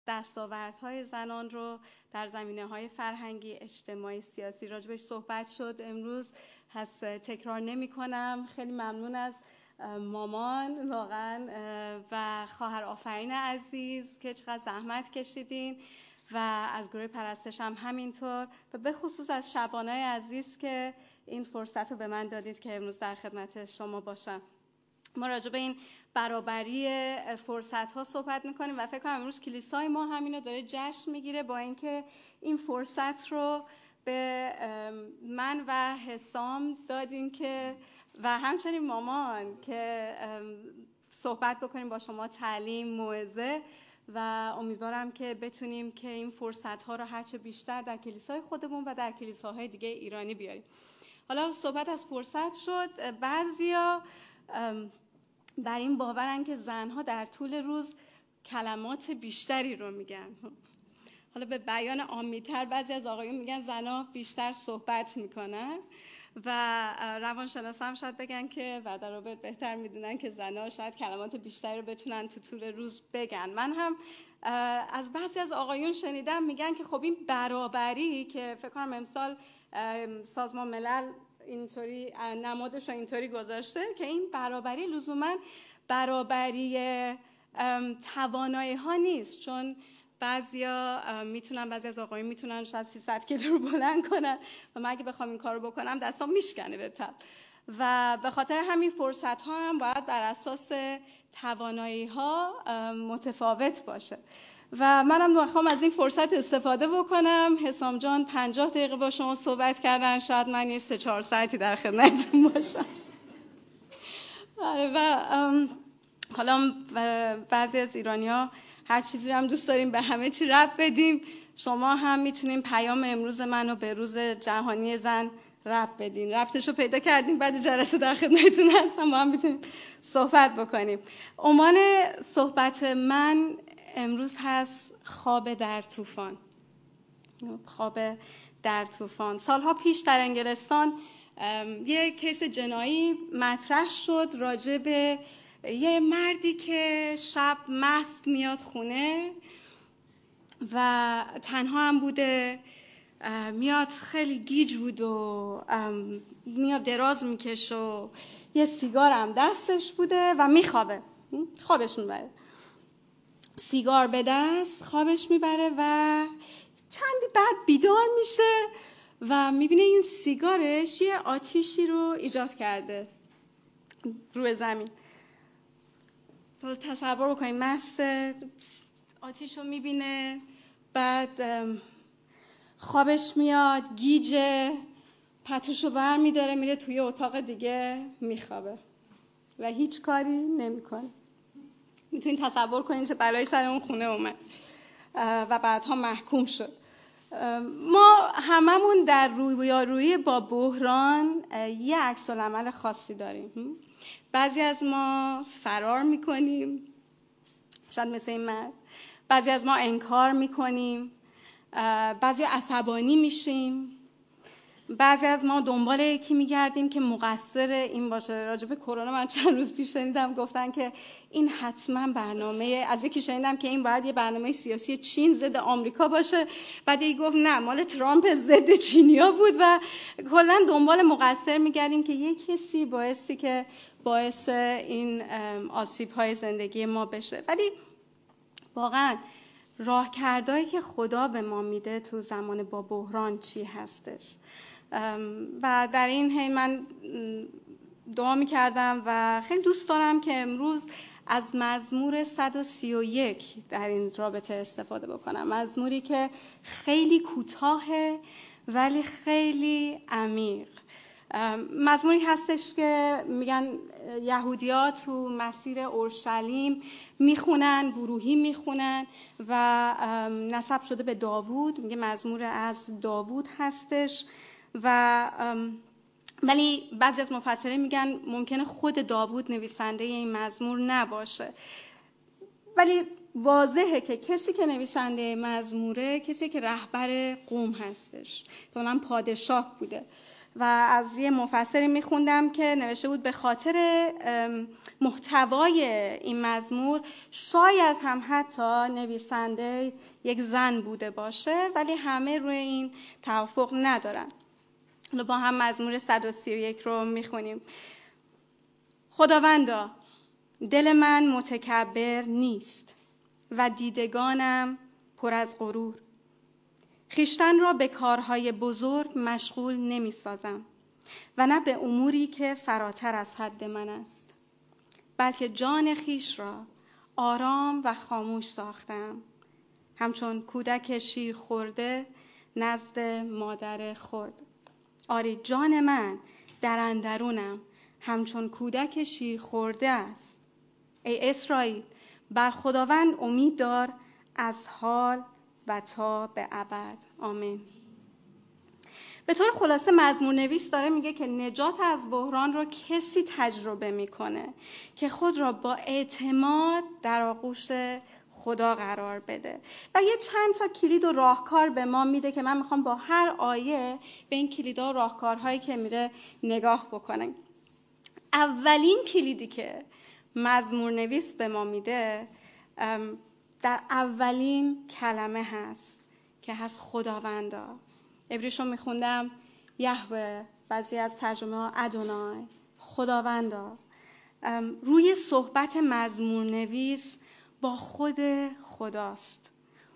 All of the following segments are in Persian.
دستاوردهای زنان رو در زمینه‌های فرهنگی، اجتماعی، سیاسی راجبش صحبت شد امروز. هست تکرار نمی‌کنم. خیلی ممنون از مامان واقعا و خواهر آفرین عزیز که چقدر زحمت کشیدین و از گروه پرستش هم همینطور و به خصوص از شبانای عزیز که این فرصت رو به من دادید که امروز در خدمت شما باشم. ما راجع به این برابری فرصت‌ها صحبت می‌کنیم و فکر کنم امروز کلیسای ما همینو داره جشن می‌گیره با اینکه این فرصت رو به من و حسام دادین که و همچنین مامان که صحبت بکنیم با شما، تعلیم، موعظه و امیدوارم که بتونیم که این فرصت‌ها رو هرچه بیشتر در کلیسای خودمون و در کلیساهای دیگه ایرانی بیاریم. حالا صحبت از فرصت شد. بعضیا بر این باورن که زنها در طول روز کلمات بیشتری رو میگن. حالا به بیان عامی‌تر بعضی از آقایون میگن زنها بیشتر صحبت میکنن و روانشناسا هم شاید بگن که و در رابطه بهتر میدونن که زنها شاید کلمات بیشتری رو بتونن تو طول روز بگن. من هم از بعضی از آقایون شنیدم میگن که خب این برابری که فکر کنم امسال سازمان ملل اینطوری نمادش رو اینطوری گذاشته که این برابری لزوما برابری توانایی ها نیست، چون بعضی از آقایون میتونن شاید 300 کیلو رو بلند کنن و من اگه بخوام این کارو بکنم دستام میشکنه به تب و به خاطر همین فرصت ها هم باید بر اساس توانایی ها متفاوت باشه و منم میخوام از این فرصت استفاده بکنم. حسام جان 50 دقیقه با شما صحبت کردن، شاید من یه 3-4 ساعتی در خدمتتون باشم و حالا بعضی از ایرانی‌ها هر چیزی رو هم دوست داریم به همه چی ربط بدیم. شما هم میتونین پیام امروز منو به روز جهانی زن ربط بدین. ربطش رو پیدا کردیم، بعد جلسه در خدمتتون هستم با هم میتونیم صحبت بکنیم. عنوان صحبت من امروز هست خواب در طوفان. خواب در طوفان. سالها پیش در انگلستان یه کیس جنایی مطرح شد راجع به یه مردی که شب مست میاد خونه و تنها هم بوده، میاد خیلی گیج بود و میاد دراز میکشه و یه سیگار هم دستش بوده و میخوابه، خوابش میبره، سیگار به دست خوابش میبره و چندی بعد بیدار میشه و میبینه این سیگارش یه آتیشی رو ایجاد کرده روی زمین. تصور بکنید مست، آتیش رو میبینه، بعد خوابش میاد، گیجه، پتوش رو ور میداره میره توی اتاق دیگه میخوابه و هیچ کاری نمیکنه. میتونید تصور کنید چه بلایی سر اون خونه اومد و بعدها محکوم شد. ما هممون در رویارویی با بحران یه عکس العمل خاصی داریم. بعضی از ما فرار میکنیم، شاید مثل این مرد، بعضی از ما انکار میکنیم، بعضی عصبانی میشیم، بعضی از ما دنبال یکی میگردیم که مقصر این باشه. راجع به کرونا من چند روز پیش شنیدم گفتن که این حتما برنامه، از یکی شنیدم که این باید یه برنامه سیاسی چین ضد آمریکا باشه، بعد یکی گفت نه مال ترامپ ضد چینیا بود و کلا دنبال مقصر میگردیم که یه کسی باعث این آسیب‌های زندگی ما بشه. ولی واقعا راهکردهایی که خدا به ما میده تو زمان با بحران چی هستش؟ و در این حین من دعا میکردم و خیلی دوست دارم که امروز از مزمور 131 در این رابطه استفاده بکنم. مزموری که خیلی کوتاهه ولی خیلی عمیق. مزموری هستش که میگن یهودی‌ها تو مسیر اورشلیم میخونن، گروهی میخونن و نسب شده به داوود. میگه مزمور از داوود هستش و ولی بعضی از مفسرین میگن ممکنه خود داوود نویسنده این مزمور نباشه، ولی واضحه که کسی که نویسنده مزموره کسی که رهبر قوم هستش، اونم پادشاه بوده و از یه مفسری میخوندم که نوشته بود به خاطر محتوای این مزمور شاید هم حتی نویسنده یک زن بوده باشه، ولی همه روی این توافق ندارن. با هم مزمور 131 رو میخونیم. خداوندا، دل من متکبر نیست و دیدگانم پر از غرور. خویشتن را به کارهای بزرگ مشغول نمی سازم و نه به اموری که فراتر از حد من است، بلکه جان خویش را آرام و خاموش ساختم، همچون کودک شیر خورده نزد مادر خود. آری جان من در اندرونم همچون کودک شیر خورده است. ای اسرائیل، بر خداوند امید دار از حال و تا به ابد. آمین. به طور خلاصه مزمور نویس داره میگه که نجات از بحران رو کسی تجربه میکنه که خود را با اعتماد در آغوش خدا قرار بده و یه چند تا کلید و راهکار به ما میده که من میخوام با هر آیه به این کلیدها و راهکارهایی که میره نگاه بکنم. اولین کلیدی که مزمور نویس به ما میده در اولین کلمه هست که هست خداوندا. عبریشو میخوندم یهوه، بعضی از ترجمه ها ادونای، خداوندا. روی صحبت مزمور نویس با خود خداست،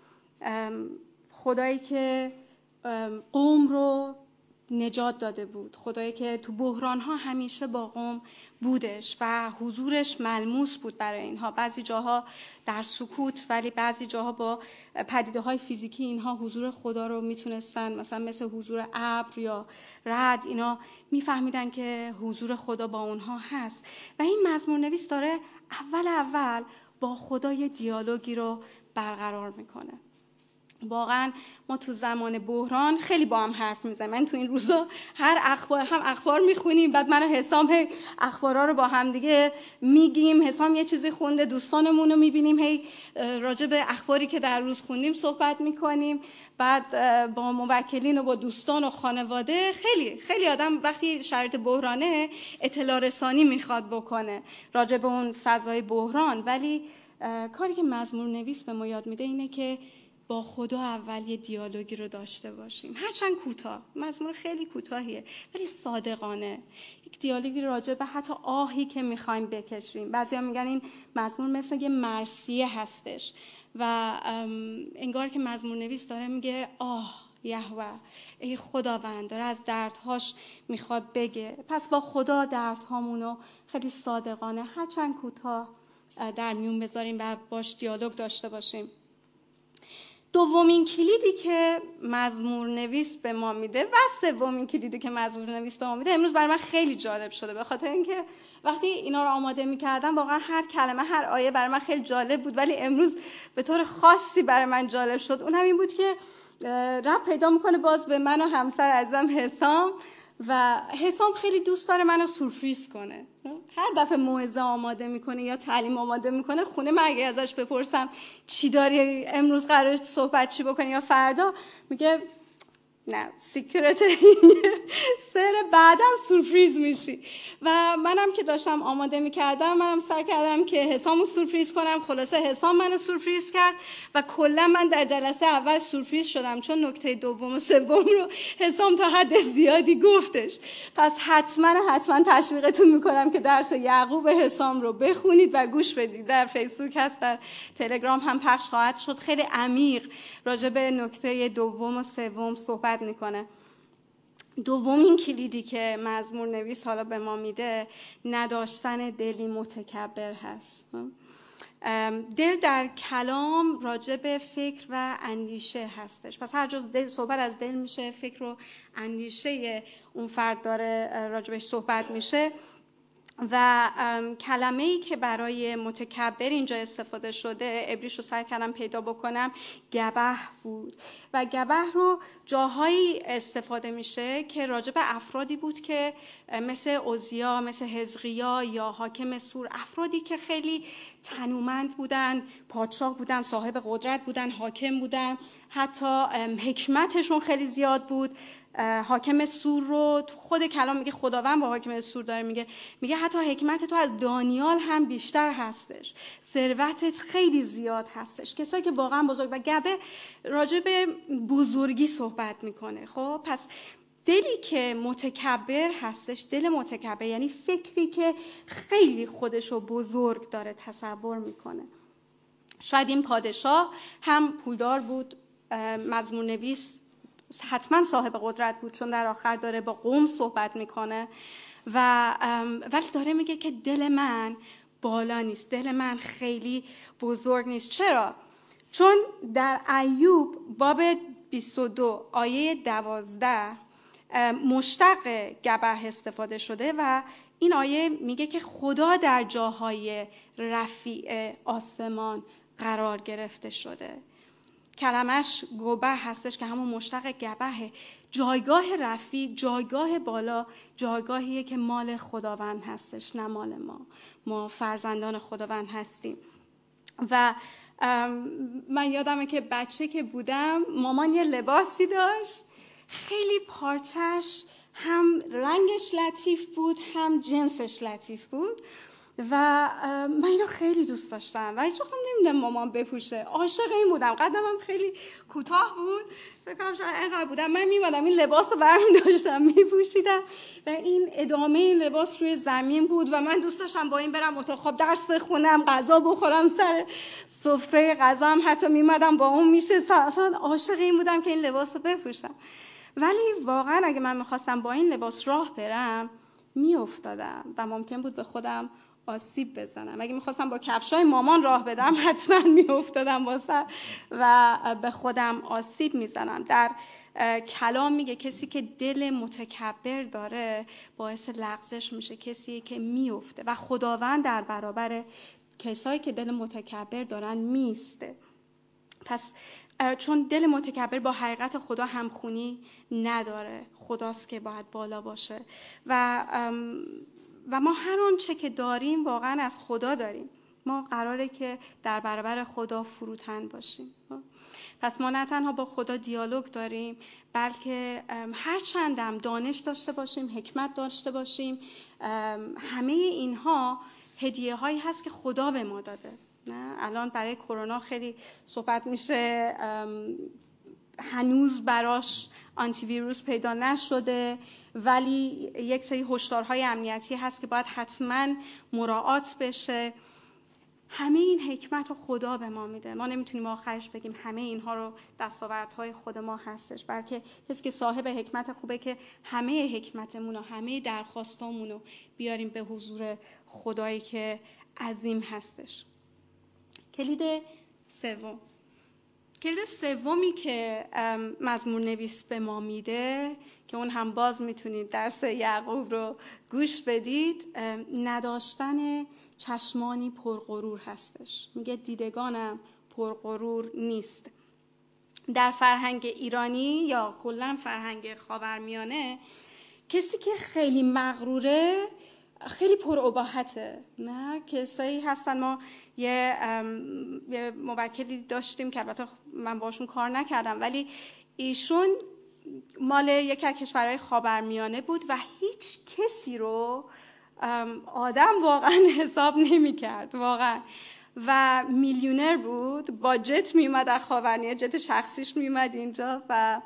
خدایی که قوم رو نجات داده بود، خدایی که تو بحران‌ها همیشه با قوم بودش و حضورش ملموس بود برای اینها. بعضی جاها در سکوت، ولی بعضی جاها با پدیده‌های فیزیکی اینها حضور خدا رو میتونستن، مثلا مثل حضور ابر یا رعد، اینا میفهمیدن که حضور خدا با اونها هست. و این مزمور نویس داره اول با خدا یه دیالوگی رو برقرار میکنه. واقعا ما تو زمان بحران خیلی با هم حرف میزنیم. من تو این روزا هر اخبار میخونیم، بعد من و حسام اخبارا رو با هم دیگه میگیم. حسام یه چیزی خونده، دوستانمون رو میبینیم هی راجع به اخباری که در روز خوندیم صحبت میکنیم. بعد با موکلین و با دوستان و خانواده خیلی آدم وقتی شرایط بحرانه اطلاع رسانی میخواد بکنه راجع به اون فضای بحران. ولی کاری که مزمور نویس به ما یاد میده اینه که با خدا اول یه دیالوگی رو داشته باشیم، هرچند کوتاه، مزمور خیلی کوتاهیه ولی صادقانه، یک دیالوگی راجع به حتی آهی که میخوایم بکشیم. بعضیا میگن این مزمور مثل یه مرثیه هستش و انگار که مزمور نویس داره میگه آه یهوه، ای خداوند، داره از دردهاش میخواد بگه. پس با خدا دردهامونو خیلی صادقانه هرچند کوتاه در میون بذاریم و باش دیالوگ داشته باشیم. دومین کلیدی که مزمور نویس به ما میده و سومین کلیدی که مزمور نویس به ما میده امروز برای من خیلی جالب شده، به خاطر اینکه وقتی اینا رو آماده میکردم واقعا هر کلمه هر آیه برای من خیلی جالب بود، ولی امروز به طور خاصی برای من جالب شد. اون هم این بود که ربط پیدا میکنه باز به من و همسر عزیزم حسام، و حسام خیلی دوست داره منو سورپرایز کنه. هر دفعه موعظه آماده میکنه یا تعلیم آماده میکنه خونه، من اگه ازش بپرسم چی داری امروز قراره صحبت چی بکنی یا فردا، میگه نه سیکرت، سر بعدا سورپرایز میشی. و منم که داشتم آماده میکردم منم سعی کردم که حسامو سورپرایز کنم. خلاصه حسام منو سورپرایز کرد و کلا من در جلسه اول سورپرایز شدم، چون نکته دوم و سوم رو حسام تا حد زیادی گفتش. پس حتما تشویقتون میکنم که درس یعقوب حسام رو بخونید و گوش بدید. در فیسبوک هست، در تلگرام هم پخش خواهد شد. خیلی عمیق راجع به نکته دوم و سوم صحبت میکنه. دومین کلیدی که مزمور نویس حالا به ما میده نداشتن دلی متکبر هست. دل در کلام راجع به فکر و اندیشه هستش. پس هر جا صحبت از دل میشه، فکر و اندیشه اون فرد داره راجبش صحبت میشه. و کلمه‌ای که برای متکبر اینجا استفاده شده، عبریش رو سعی کردم پیدا بکنم، گبه بود. و گبه رو جاهایی استفاده میشه که راجع به افرادی بود که مثل عزیا، مثل حزقیا یا حاکم سور، افرادی که خیلی تنومند بودن، پادشاه بودن، صاحب قدرت بودن، حاکم بودن، حتی حکمتشون خیلی زیاد بود. حاکم سور رو تو خود کلام میگه، خداوند با حاکم سور داره میگه حتی حکمت تو از دانیال هم بیشتر هستش، ثروتت خیلی زیاد هستش. کسایی که واقعا بزرگ و گبه راجع به بزرگی صحبت میکنه. خب پس دلی که متکبر هستش، دل متکبر یعنی فکری که خیلی خودشو بزرگ داره تصور میکنه. شاید این پادشاه هم پولدار بود، مزمور نویس حتما صاحب قدرت بود، چون در آخر داره با قوم صحبت میکنه ولی داره میگه که دل من بالا نیست، دل من خیلی بزرگ نیست. چرا؟ چون در ایوب باب 22 آیه 12 مشتق گبه استفاده شده و این آیه میگه که خدا در جاهای رفیع آسمان قرار گرفته شده. کلمش گبه هستش که همون مشتق گبهه. جایگاه رفیع، جایگاه بالا، جایگاهیه که مال خداوند هستش، نه مال ما فرزندان خداوند هستیم. و من یادمه که بچه که بودم مامان یه لباسی داشت خیلی پارچش هم رنگش لطیف بود هم جنسش لطیف بود و من اینو خیلی دوست داشتم و هیچ وقت نمیدونم مامان بپوشه. عاشق این بودم. قدمم خیلی کوتاه بود، فکر کنم شاید اینقدر بودم. من میومدم این لباس رو برمی داشتم میپوشیدم و این ادامه این لباس روی زمین بود و من دوست داشتم با این برم اتاق خواب درس بخونم، غذا بخورم، سر سفره غذا هم حتی میومدم با اون اصلا عاشق این بودم که این لباس رو بپوشم. ولی واقعا اگه من میخواستم با این لباس راه برم میافتادم و ممکن بود به خودم آسیب بزنم. اگه میخواستم با کفشای مامان راه بدم حتما میافتادم با سر و به خودم آسیب میزنم. در کلام میگه کسی که دل متکبر داره باعث لغزش میشه، کسی که میفته و خداوند در برابر کسایی که دل متکبر دارن میسته. پس چون دل متکبر با حقیقت خدا همخونی نداره، خداست که باید بالا باشه و ما هر آنچه که داریم واقعا از خدا داریم. ما قراره که در برابر خدا فروتن باشیم. پس ما نه تنها با خدا دیالوگ داریم بلکه هر چندم دانش داشته باشیم، حکمت داشته باشیم، همه اینها هدیه هایی هست که خدا به ما داده. نه الان برای کرونا خیلی صحبت میشه، هنوز براش آنتی ویروس پیدا نشده ولی یک سری هشدارهای امنیتی هست که باید حتما مراعات بشه. همه این حکمت رو خدا به ما میده. ما نمیتونیم آخرش بگیم همه اینها رو دستاوردهای خود ما هستش، بلکه کسی که صاحب حکمت خوبه که همه حکمتمون و همه درخواستامون رو بیاریم به حضور خدایی که عظیم هستش. کلید سومی که مزمور نویس به ما میده که اون هم باز میتونید درس یعقوب رو گوش بدید، نداشتن چشمانی پرغرور هستش. میگه دیدگانم پرغرور نیست. در فرهنگ ایرانی یا کلا فرهنگ خاورمیانه کسی که خیلی مغروره خیلی پراباحته. نه کسایی هستن، ما یه موکلی داشتیم که البته من باشون کار نکردم ولی ایشون مال یک از کشورهای خاورمیانه بود و هیچ کسی رو آدم واقعا حساب نمی‌کرد واقعا و میلیونر بود، با جت میومد از خاورمیانه، جت شخصیش میومد اینجا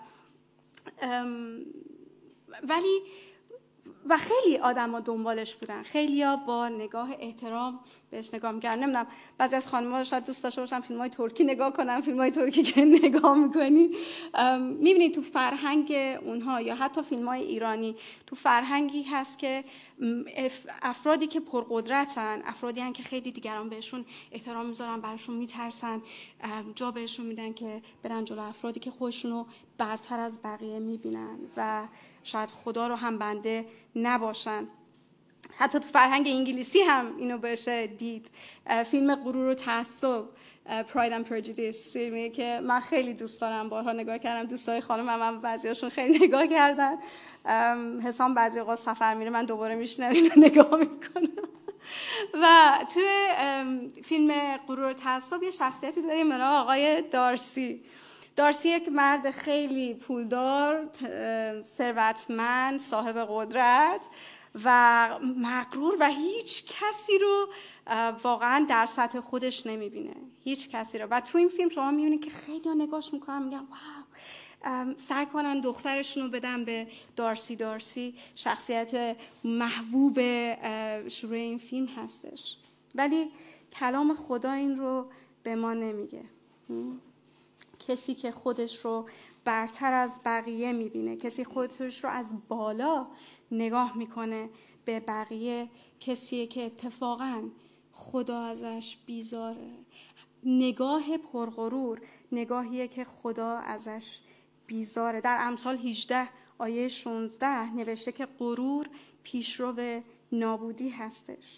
ولی خیلی آدم‌ها دنبالش بودن، خیلی‌ها با نگاه احترام بهش نگاه می‌کردن. نمیدونم بعضی از خانم‌ها شاید دوست داشته باشن فیلم‌های ترکی نگاه کنن، فیلم‌های ترکی که نگاه می‌کنید می‌بینید تو فرهنگ اونها یا حتی فیلم‌های ایرانی تو فرهنگی هست که افرادی که پرقدرتن، افرادی هستن که خیلی دیگران بهشون احترام می‌ذارن، براشون می‌ترسن، جا بهشون میدن که برن جلو افرادی که خودشونو برتر از بقیه می‌بینن و شاید خدا رو هم بنده نباشن. حتی تو فرهنگ انگلیسی هم اینو بشه دید. فیلم غرور و تعصب، Pride and Prejudice، فیلمی که من خیلی دوست دارم، بارها نگاه کردم، دوستای خانمم هم بعضیاشون خیلی نگاه کردن. حسام بعضی اوقات سفر میره من دوباره میشینم اینو نگاه میکنم. و توی فیلم غرور و تعصب یه شخصیتی داریم به نام آقای دارسی. دارسی یک مرد خیلی پولدار، ثروتمند، صاحب قدرت و مغرور و هیچ کسی رو واقعا در سطح خودش نمیبینه، هیچ کسی رو. و تو این فیلم شما میبینید که خیلی نگاش میکنن میگن واو، سعی کنن دخترشون رو بدن به دارسی شخصیت محبوب شروع این فیلم هستش، ولی کلام خدا این رو به ما نمیگه. کسی که خودش رو برتر از بقیه میبینه، کسی خودش رو از بالا نگاه میکنه به بقیه، کسیه که اتفاقاً خدا ازش بیزاره. نگاه پرغرور نگاهیه که خدا ازش بیزاره. در امثال 18 آیه 16 نوشته که غرور پیشرو به نابودی هستش.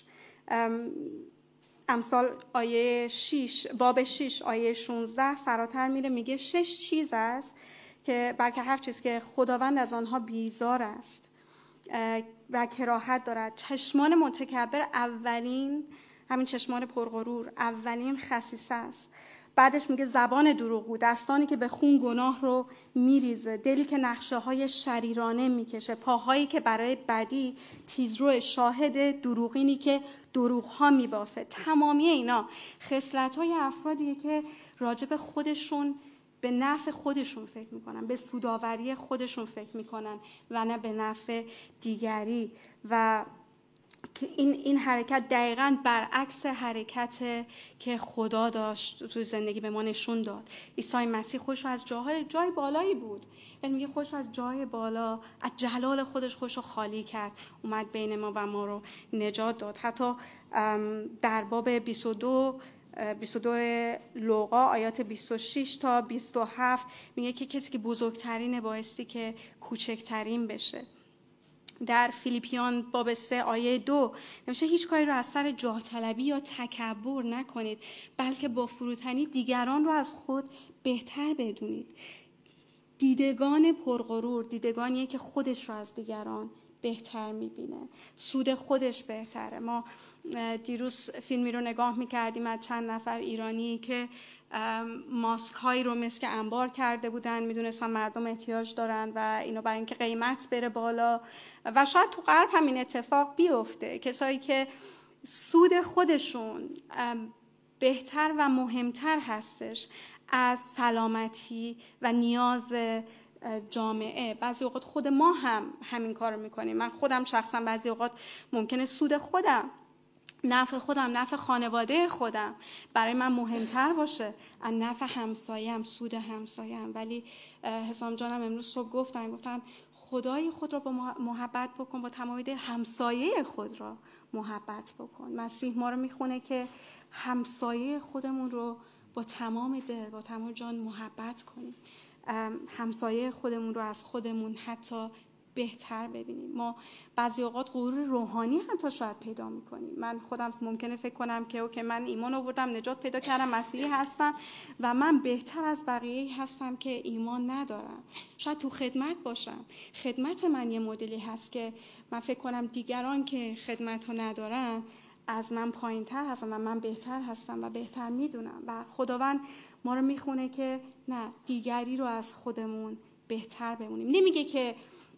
امثال آیه 6 باب 6 آیه 16 فراتر میره، میگه 6 چیز است که بلکه 7 چیز که خداوند از آنها بیزار است و کراهت دارد. چشمان متکبر اولین، همین چشمان پرغرور اولین خسیسه است. بعدش میگه زبان دروغگو، دستانی که به خون گناه رو میریزه، دلی که نقشه های شریرانه میکشه، پاهایی که برای بدی تیزرو، شاهد دروغینی که دروغ ها میبافه. تمامی اینا خصلت های افرادیه که راجب خودشون به نفع خودشون فکر میکنن، به سودآوری خودشون فکر میکنن و نه به نفع دیگری. و که این حرکت دقیقاً برعکس حرکت که خدا داشت تو زندگی به ما نشون داد. عیسی مسیح خوش از جای بالایی بود، یعنی میگه خوش از جای بالا، از جلال خودش خوش خالی کرد، اومد بین ما و ما رو نجات داد. حتی در باب 22 لوقا آیات 26 تا 27 میگه که کسی که بزرگترینه بایستی که کوچکترین بشه. در فیلیپیان باب 3 آیه 2 نوشته هیچ کاری رو از سر جاه طلبی یا تکبر نکنید، بلکه با فروتنی دیگران رو از خود بهتر بدونید. دیدگان پرغرور دیدگانیه که خودش رو از دیگران بهتر میبینه، سود خودش بهتره. ما دیروز فیلمی رو نگاه میکردیم از چند نفر ایرانی که ماسک هایی رو مثل که انبار کرده بودن، میدونستن مردم احتیاج دارن و اینو برای اینکه قیمت بره بالا و شاید تو غرب همین اتفاق بیفته. کسایی که سود خودشون بهتر و مهمتر هستش از سلامتی و نیاز جامعه. بعضی اوقات خود ما هم همین کار رو میکنیم. من خودم شخصا بعضی اوقات ممکنه سود خودم، نفع خودم، نفع خانواده خودم برای من مهمتر باشه از نفع همسایم، سود همسایم. ولی حسام جانم امروز صبح گفتن خدای خود را با محبت بکن، با تمام دل همسایه خود را محبت بکن. مسیح ما رو میخونه که همسایه خودمون رو با تمام دل، با تمام جان محبت کنیم، همسایه خودمون رو از خودمون حتی بهتر ببینیم. ما بعضی اوقات غرور روحانی حتی شاید پیدا میکنیم. من خودم ممکنه فکر کنم که اوکی من ایمان آوردم، نجات پیدا کردم، مسیحی هستم و من بهتر از بقیه هستم که ایمان ندارم. شاید تو خدمت باشم، خدمت من یه مدلی هست که من فکر کنم دیگران که خدمت رو ندارن از من پایین تر هستم و من بهتر هستم و بهتر میدونم. و خداوند ما رو میخونه که نه، دیگری رو از خودمون بهتر بمونیم. نمیگه که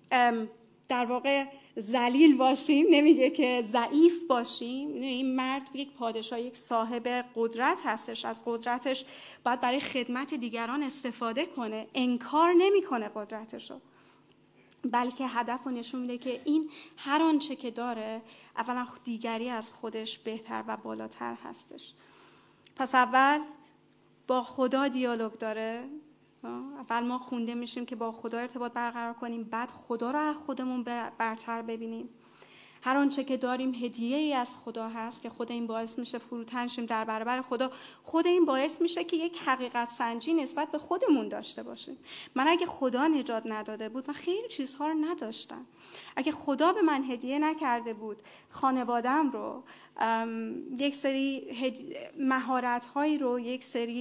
در واقع ذلیل باشیم، نمیگه که ضعیف باشیم. این مرد یک پادشاه، یک صاحب قدرت هستش، از قدرتش باید برای خدمت دیگران استفاده کنه، انکار نمیکنه قدرتشو، بلکه هدف رو نشون میده که این هر آنچه که داره اولا دیگری از خودش بهتر و بالاتر هستش. پس اول با خدا دیالوگ داره. اول ما خونده میشیم که با خدا ارتباط برقرار کنیم، بعد خدا رو از خودمون برتر ببینیم. هر آنچه که داریم هدیه‌ای از خدا هست که خود این باعث میشه فروتن شیم در برابر خدا. خود این باعث میشه که یک حقیقت سنجی نسبت به خودمون داشته باشیم. من اگه خدا نجات نداده بود من خیلی چیزها رو نداشتم. اگه خدا به من هدیه نکرده بود خانواده‌ام رو، یک سری مهارت‌هایی رو، یک سری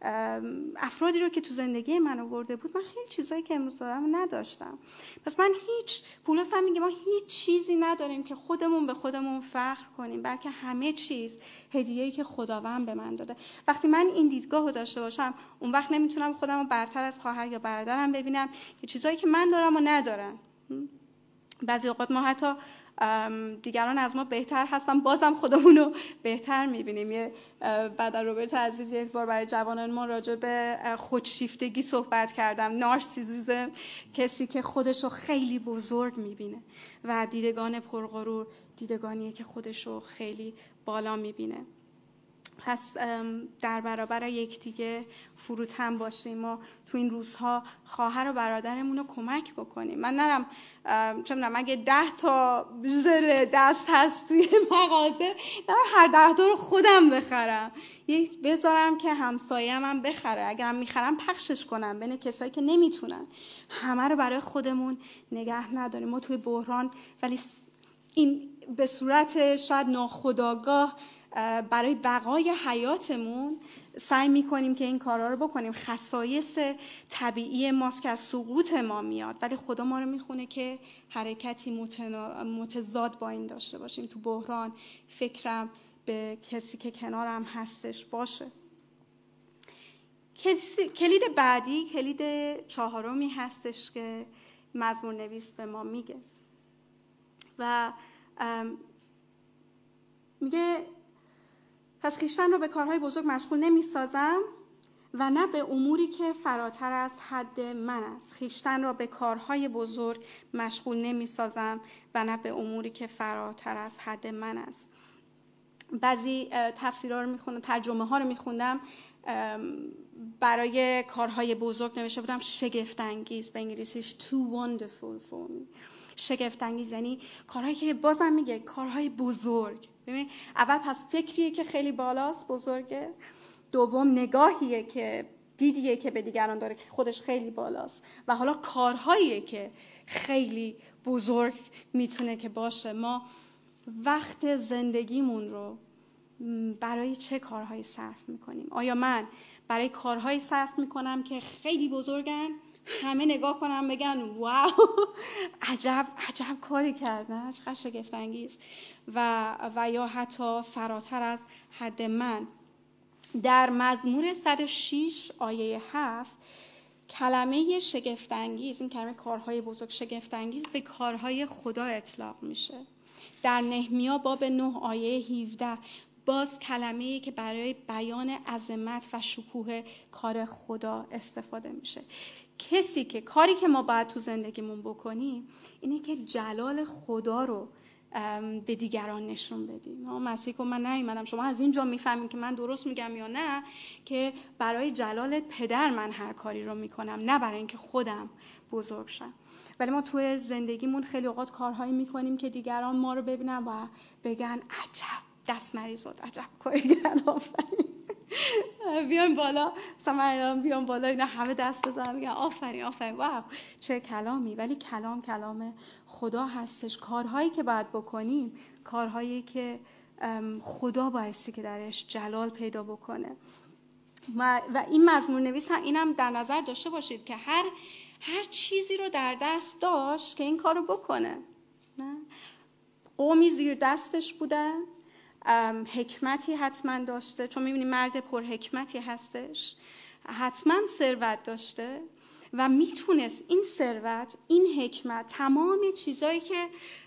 افرادی رو که تو زندگی من آورده بود، من خیلی چیزایی که امروز دارم نداشتم. پس من پولس هم میگه ما هیچ چیزی نداریم که خودمون به خودمون فخر کنیم، بلکه همه چیز هدیه‌ای که خداوند به من داده. وقتی من این دیدگاه رو داشته باشم، اون وقت نمیتونم خودم رو برتر از خواهر یا برادرم ببینم که چیزایی که من دارم و ندارن. بعضی اوقات ما حتی دیگران از ما بهتر هستن، بازم خودمون رو بهتر میبینیم. بعد روبرت عزیز یک بار برای جوانان ما راجع به خودشیفتگی صحبت کردم، نارسیسیسم، کسی که خودش رو خیلی بزرگ میبینه و دیدگان پرغرور دیدگانیه که خودش رو خیلی بالا میبینه. پس در برابر یکدیگه فروتن باشیم. ما تو این روزها خواهر و برادرمون رو کمک بکنیم. من نرم چه می‌دونم اگه 10 تا زر دست هست توی مغازه، نرم هر 10 تا رو خودم بخرم، یک بذارم که همسایه‌م هم بخره، اگرم میخرم پخشش کنم بین کسایی که نمیتونن. همه رو برای خودمون نگه نداریم. ما توی بحران، ولی این به صورت شاید ناخودآگاه برای بقای حیاتمون سعی میکنیم که این کارها رو بکنیم. خصایص طبیعی ماست که از سقوط ما میاد، ولی خدا ما رو میخونه که حرکتی متضاد با این داشته باشیم. تو بحران فکرم به کسی که کنارم هستش باشه. کلید بعدی، کلید 4 هستش که مزمور نویس به ما میگه و میگه پس خویشتن را به کارهای بزرگ مشغول نمی‌سازم و نه به اموری که فراتر از حد من است. خویشتن را به کارهای بزرگ مشغول نمی‌سازم و نه به اموری که فراتر از حد من است. بعضی تفسیرها رو می‌خونم، ترجمه ها رو می‌خوندم، برای کارهای بزرگ نوشته بودم شگفت انگیز، به انگلیسیش too wonderful for me. شگفت انگیز یعنی کارهایی که بازم میگه کارهای بزرگ. ببین اول پس فکریه که خیلی بالاست، بزرگه. دوم نگاهیه که دیدیه که به دیگران داره که خودش خیلی بالاست و حالا کارهاییه که خیلی بزرگ میتونه که باشه. ما وقت زندگیمون رو برای چه کارهایی صرف میکنیم؟ آیا من برای کارهایی صرف میکنم که خیلی بزرگن، همه نگاه کنم بگن واو عجب کاری کردن، چقدر شگفت انگیز، و یا حتی فراتر از حد من؟ در مزمور 106 آیه 7 کلمه شگفت انگیز، این کلمه کارهای بزرگ، شگفت انگیز به کارهای خدا اطلاق میشه. در نهمیا باب 9 آیه 17 باز کلمه‌ای که برای بیان عظمت و شکوه کار خدا استفاده میشه. کسی که کاری که ما باید تو زندگیمون بکنیم اینه که جلال خدا رو به دیگران نشون بدیم. مسیح که من نیومدم، شما از اینجا میفهمین که من درست میگم یا نه، که برای جلال پدر من هر کاری رو میکنم، نه برای اینکه خودم بزرگ شم. ولی ما توی زندگیمون خیلی اوقات کارهایی میکنیم که دیگران ما رو ببینن و بگن عجب دست مریضات، عجب کاری کردن، آفرین. بیان بالا، مثلا من بیان بالا اینا همه دست بزنن میگن آفرین واو چه کلامی. ولی کلام خدا هستش. کارهایی که باید بکنیم کارهایی که خدا بایستی که درش جلال پیدا بکنه. و این مزمور نویس اینم در نظر داشته باشید که هر چیزی رو در دست داشت که این کارو بکنه. نه قومی زیر دستش بودن، حکمتی حتما داشته، چون میبینی مرد پر حکمتی هستش، حتما ثروت داشته و میتونست این ثروت، این حکمت، تمام چیزایی که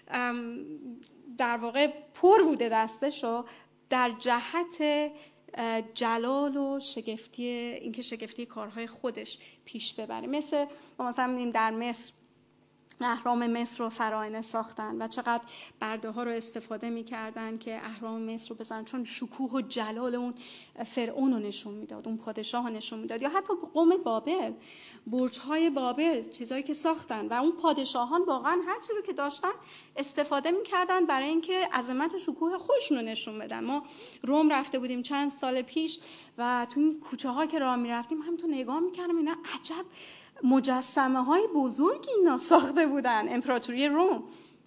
در واقع پر بوده دستشو در جهت جلال و شگفتی، اینکه شگفتی کارهای خودش پیش ببره. مثلا میبینیم در مصر اهرام مصر رو فراعنه ساختن و چقدر برده ها رو استفاده میکردن که اهرام مصر رو بزنن، چون شکوه و جلال اون فرعون رو نشون میداد، اون پادشاه رو نشون میداد. یا حتی قوم بابل، برج های بابل، چیزایی که ساختن و اون پادشاهان واقعا هر چیزی رو که داشتن استفاده میکردن برای اینکه عظمت شکوه خودشون رو نشون بدن. ما روم رفته بودیم چند سال پیش و تو این کوچه ها که راه میرفتیم همینطور نگاه میکردم، اینا عجب مجسمه های بزرگی اینا ساخته بودن، امپراتوری روم.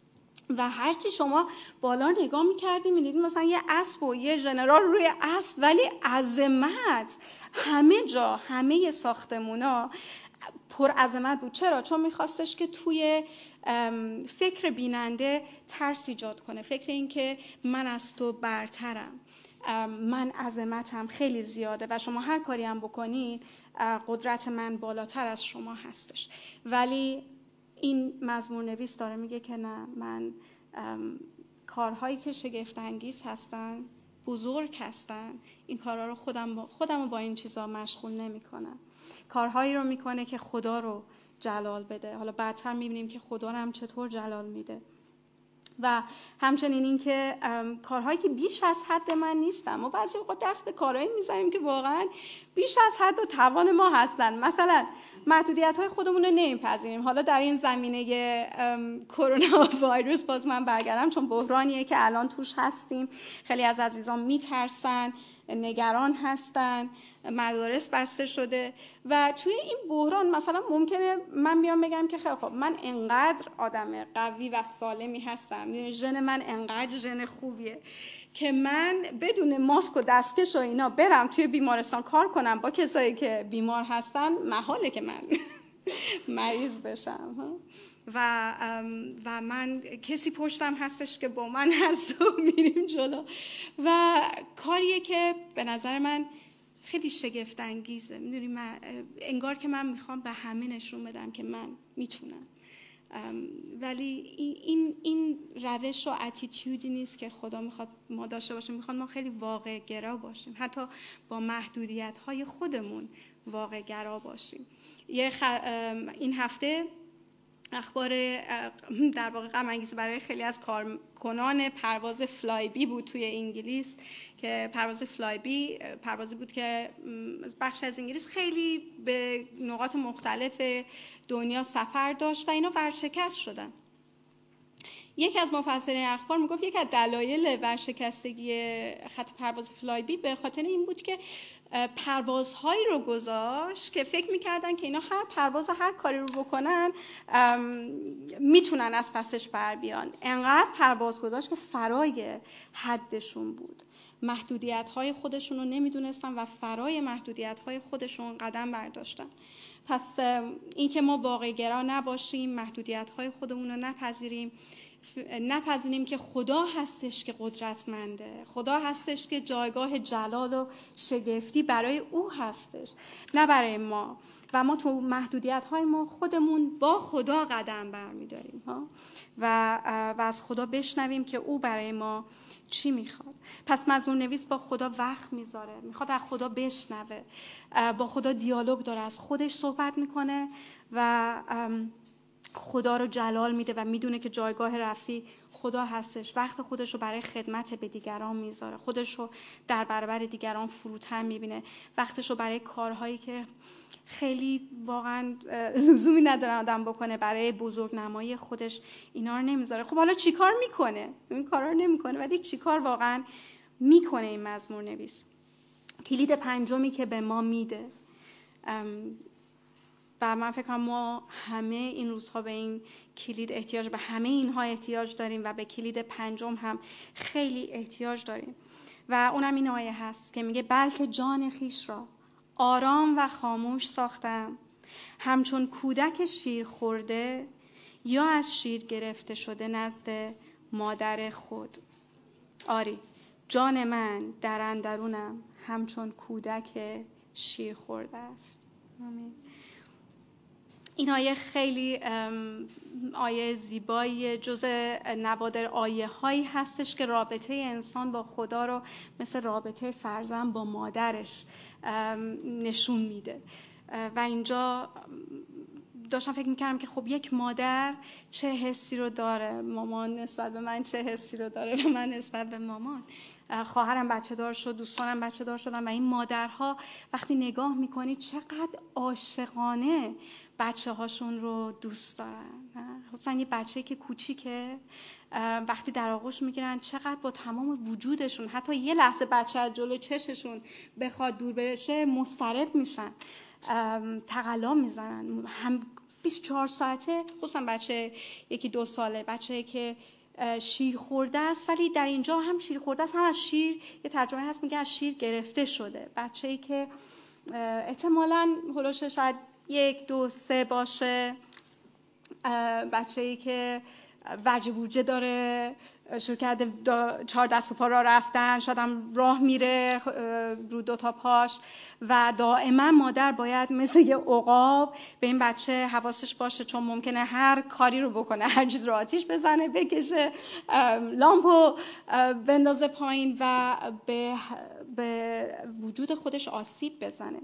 و هرچی شما بالا نگاه میکردیم میدیدیم مثلا یه اسب و یه ژنرال روی اسب، ولی عظمت همه جا، همه ساختمونا پر عظمت بود. چرا؟ چون میخواستش که توی فکر بیننده ترس ایجاد کنه، فکر این که من از تو برترم، من عظمتم خیلی زیاده و شما هر کاری هم بکنید قدرت من بالاتر از شما هستش. ولی این مزمور نویس داره میگه که نه، من کارهایی که شگفت انگیز هستن، بزرگ هستن، این کارها رو خودم رو با این چیزا مشغول نمی کنم. کارهایی رو میکنه که خدا رو جلال بده. حالا بعدتر میبینیم که خدا رو هم چطور جلال میده. و همچنین این که کارهایی که بیش از حد من نیستن. ما بعضی اوقات دست به کارهایی میزنیم که واقعا بیش از حد و توان ما هستن. مثلا محدودیت‌های خودمون رو نمیپذیریم. حالا در این زمینه کرونا ویروس باز من برگردم، چون بحرانیه که الان توش هستیم. خیلی از عزیزان میترسن، نگران هستن، مدارس بسته شده و توی این بحران مثلا ممکنه من بیام بگم که خیلی خب من انقدر آدم قوی و سالمی هستم، ژن من انقدر ژن خوبیه که من بدون ماسک و دستکش و اینا برم توی بیمارستان کار کنم با کسایی که بیمار هستن، محاله که من مریض بشم و من کسی پشتم هستش که با من هست و میریم جلو. و کاریه که به نظر من خیلی شگفت انگیزه. میدونی من انگار که من میخوام به همه نشون بدم که من میتونم، ولی این روش و اتیتیودی نیست که خدا میخواد ما داشته باشیم. میخواد ما خیلی واقع گرا باشیم، حتی با محدودیت های خودمون واقع گرا باشیم. این هفته اخبار در واقع غم انگیز برای خیلی از کارکنان پرواز فلایبی بود توی انگلیس، که پرواز فلایبی پروازی بود که بخش از انگلیس خیلی به نقاط مختلف دنیا سفر داشت و اینا ورشکست شدن. یکی از مفسرین اخبار میگفت یکی از دلایل ورشکستگی خط پرواز فلایبی به خاطر این بود که پروازهایی رو گذاشت که فکر میکردن که اینا هر پرواز و هر کاری رو بکنن میتونن از پسش بر بیان. انقدر پرواز گذاشت که فرای حدشون بود، محدودیت‌های خودشون رو نمیدونستن و فرای محدودیت‌های خودشون قدم برداشتن. پس این که ما واقع گرا نباشیم، محدودیت‌های خودمون رو نپذیریم که خدا هستش که قدرتمنده، خدا هستش که جایگاه جلال و شگفتی برای او هستش، نه برای ما. و ما تو محدودیت‌های ما خودمون با خدا قدم برمی‌داریم و از خدا بشنویم که او برای ما چی میخواد. پس مزمور نویس با خدا وقت میذاره، میخواد از خدا بشنوه، با خدا دیالوگ داره، از خودش صحبت میکنه و خدا رو جلال میده و میدونه که جایگاه رفیع خدا هستش. وقت خودش رو برای خدمت به دیگران میذاره، خودش رو در برابر دیگران فروتن میبینه، وقتش رو برای کارهایی که خیلی واقعا لزومی نداره آدم بکنه برای بزرگنمایی خودش اینا رو نمیذاره. خب حالا چیکار میکنه؟ این کارا رو نمیکنه، ولی چیکار واقعا میکنه این مزمور نویس؟ کلید پنجمی که به ما میده و من فکر کنم ما همه این روزها به این کلید احتیاج، به همه اینها احتیاج داریم و به کلید پنجم هم خیلی احتیاج داریم و اونم این آیه هست که میگه بلکه جان خیش را آرام و خاموش ساختم، همچون کودک شیر خورده یا از شیر گرفته شده نزد مادر خود. آری جان من در اندرونم همچون کودک شیر خورده است. آمین. این آیه خیلی آیه زیبایی، جز نوادر آیه هایی هستش که رابطه انسان با خدا رو مثل رابطه فرزند با مادرش نشون میده. و اینجا داشتم فکر میکردم که خب یک مادر چه حسی رو داره، مامان نسبت به من چه حسی رو داره و من نسبت به مامان. خواهرم بچه دار شد، دوستانم بچه دار شدن و این مادرها وقتی نگاه میکنی چقدر عاشقانه بچه هاشون رو دوست دارن. خصوصا یه بچه که کوچیکه وقتی در آغوش میگیرن چقدر با تمام وجودشون، حتی یه لحظه بچه از جلو چششون بخواد دور بشه مضطرب میشن، تقلا میزنن. هم 24 ساعته، خصوصا بچه یکی 2 ساله، بچه که شیر خورده است، ولی در اینجا هم شیر خورده است، هم از شیر، یه ترجمه هست میگه از شیر گرفته شده. بچه‌ای که احتمالاً هلوش شاید 1 2 3 باشه، بچه‌ای که وجه ووجه داره، شروع کرده 4 دست و پا راه رفتن، شاید هم راه میره رو 2 تا پاش و دائما مادر باید مثل یه عقاب به این بچه حواسش باشه، چون ممکنه هر کاری رو بکنه، هر چیز رو آتیش بزنه، بکشه، لامپو بندازه پایین و به وجود خودش آسیب بزنه.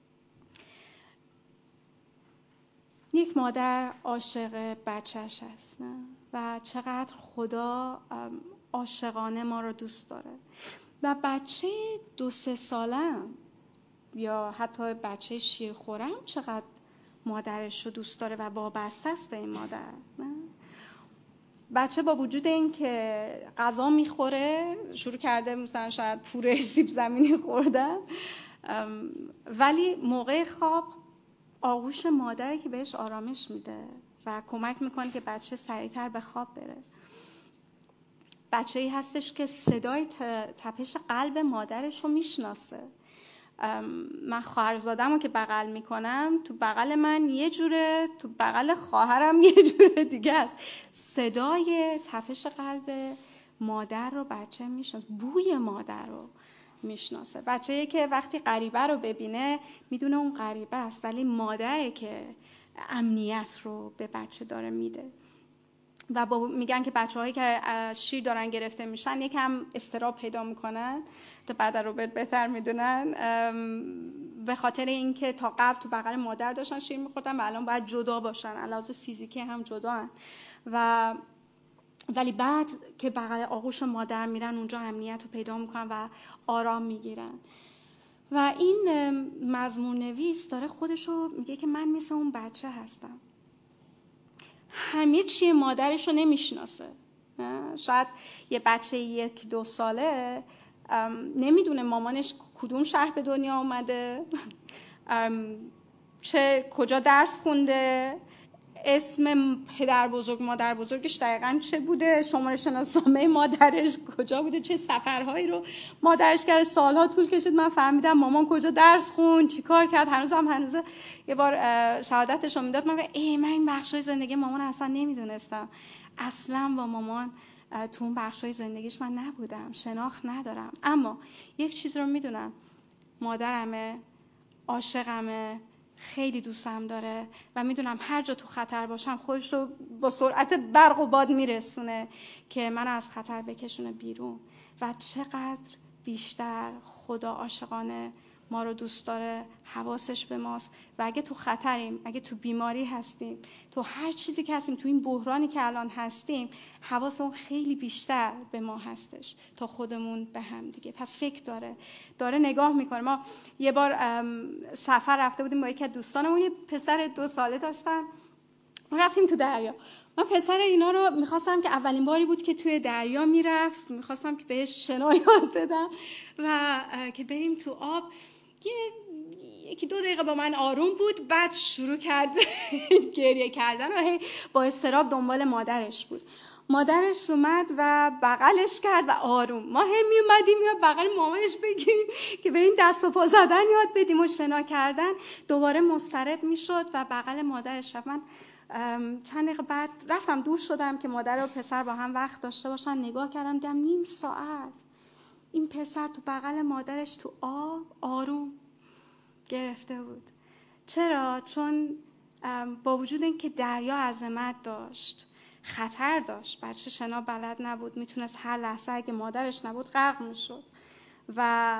یک مادر عاشق بچه‌ش هست، نه؟ و چقدر خدا عاشقانه ما رو دوست داره. و بچه 2 3 ساله یا حتی بچه شیرخوره چقدر مادرش رو دوست داره و وابسته است به این مادر، نه؟ بچه با وجود این که غذا میخوره، شروع کرده مثلا شاید پوره سیب زمینی خوردن، ولی موقع خواب آغوش مادری که بهش آرامش میده و کمک میکنه که بچه سریعتر به خواب بره. بچه‌ای هستش که صدای تپش قلب مادرش رو میشناسه. من خواهرزاده‌مو که بغل میکنم، تو بغل من یه جوره، تو بغل خواهرم یه جوره دیگه است. صدای تپش قلب مادر رو بچه میشناسه، بوی مادر رو میشناسه. بچه‌ای که وقتی غریبه رو ببینه میدونه اون غریبه است، ولی مادره که امنیت رو به بچه داره میده. و میگن که بچه‌هایی که از شیر دارن گرفته میشن یکم اضطراب پیدا میکنن، تا بعد رو بهتر میدونن، به خاطر اینکه تا قبل تو بغل مادر داشتن شیر میخوردن و الان باید جدا باشن، علاوه فیزیکی هم جدا هن. ولی بعد که بغل آغوش مادر میرن اونجا امنیت رو پیدا میکنن و آرام میگیرن. و این مضمون نویس داره خودشو میگه که من مثل اون بچه هستم، همه چی مادرش رو نمیشناسه. شاید یه بچه 1 2 ساله نمیدونه مامانش کدوم شهر به دنیا اومده، کجا درس خونده، اسم پدر بزرگ مادر بزرگش دقیقاً چه بوده، شماره شناسنامه مادرش کجا بوده، چه سفرهایی رو مادرش کرده. سالها طول کشید من فهمیدم مامان کجا درس خوند، چی کار کرد. هنوز یه بار شهادتش رو میداد، من این بخشای زندگی مامان اصلا نمیدونستم، اصلا با مامان تو اون بخشای زندگیش من نبودم، شناخت ندارم. اما یک چیز رو میدونم، مادرمه، عاشقمه، خیلی دوستم داره و میدونم هر جا تو خطر باشم خودش رو با سرعت برق و باد میرسونه که من از خطر بکشونه بیرون. و چقدر بیشتر خدا عاشقانه ما رو دوست داره، حواسش به ماست. و اگه تو خطریم، اگه تو بیماری هستیم، تو هر چیزی که هستیم، تو این بحرانی که الان هستیم، حواس اون خیلی بیشتر به ما هستش تا خودمون به هم دیگه. پس فکر داره نگاه میکنه. ما یه بار سفر رفته بودیم با یکی از دوستانمون، یه پسر 2 ساله داشتن، رفتیم تو دریا. من پسر اینا رو میخواستم که اولین باری بود که توی دریا میرفت، میخواستم که بهش شنا یاد بدم و که بریم تو آب. 1 2 دقیقه با من آروم بود، بعد شروع کرد گریه کردن و با اضطراب دنبال مادرش بود. مادرش اومد و بغلش کرد و آروم. ما می اومدیم یا بغل مامانش بگیریم که به این دست و پا زدن یاد بدیم و شنا کردن. دوباره مضطرب میشد و بغل مادرش رفت. من چند دقیقه بعد رفتم دوش شدم که مادر و پسر با هم وقت داشته باشن. نگاه کردم دیدم 1/2 ساعت این پسر تو بغل مادرش تو آب آروم گرفته بود. چرا؟ چون با وجود اینکه دریا عظمت داشت، خطر داشت، بچه شنا بلد نبود، میتونست هر لحظه اگه مادرش نبود غرق میشد و